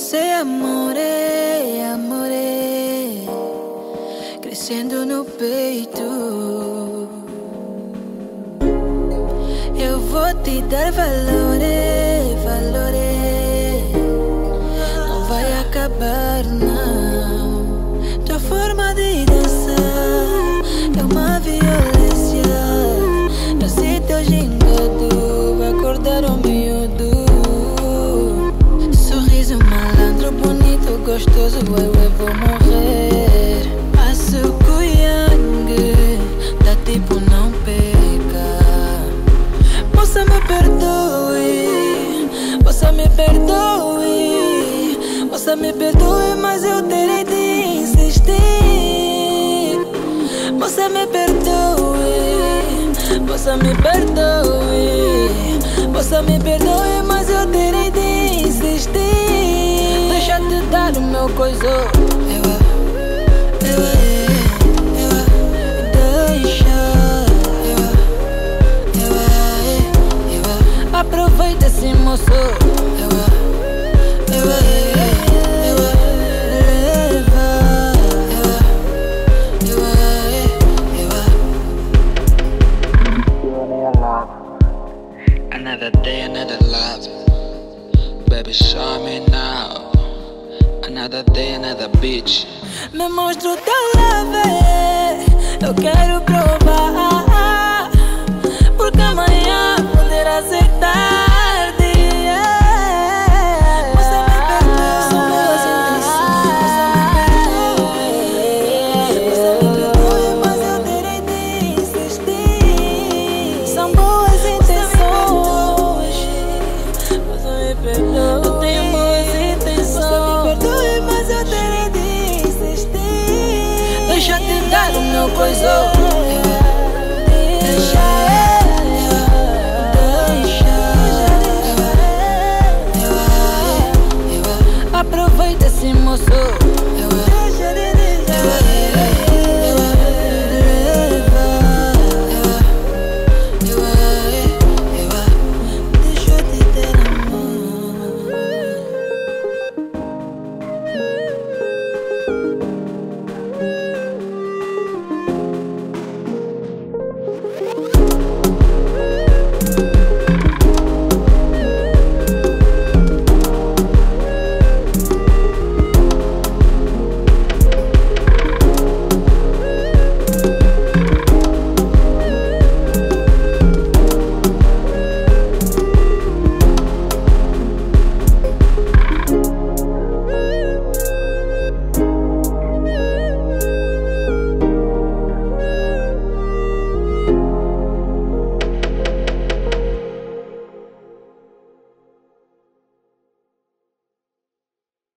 Você amore, amore, crescendo no peito. Eu vou te dar valores, valores. Não vai acabar, não. Tua forma de dançar é uma violência. Eu sei teu gingado, vai acordar o miúdo. Sorriso malandro, bonito, gostoso, eu vou morrer. Açúcar yang, dá tipo não peca. Moça me perdoe, moça me perdoe, moça me perdoe, mas eu terei de insistir. Moça me perdoe, moça me perdoe, moça me perdoe, mas eu terei de insistir. Deixa te dar o meu coisô. Aproveita esse moço. Another day, another love. Baby, show me now. Another day, another bitch. Me mostra o teu love, eu quero provar, porque amanhã poderá ser tarde. Você me perdoe, são boas intenções. Você me perdoe, mas eu terei de insistir. São boas intenções. Você me perdoe, eu tenho boas intenções. Você me perdoe, mas eu terei de insistir. Deixa te dar o meu coisô. Aproveita esse moço.